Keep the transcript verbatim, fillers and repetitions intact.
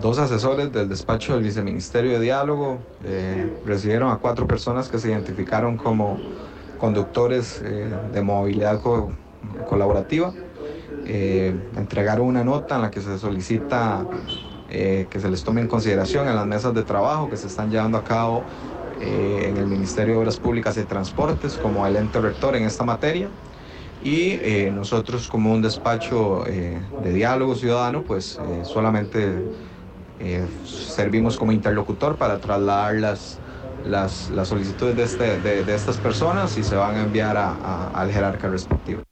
dos asesores del despacho del Viceministerio de Diálogo eh, recibieron a cuatro personas que se identificaron como conductores eh, de movilidad co colaborativa. Eh, entregaron una nota en la que se solicita eh, que se les tome en consideración en las mesas de trabajo que se están llevando a cabo eh, en el Ministerio de Obras Públicas y Transportes como el ente rector en esta materia. Y eh, nosotros, como un despacho eh, de diálogo ciudadano, pues eh, solamente eh, servimos como interlocutor para trasladar las, las, las solicitudes de, este, de, de estas personas y se van a enviar a, a, al jerarca respectivo.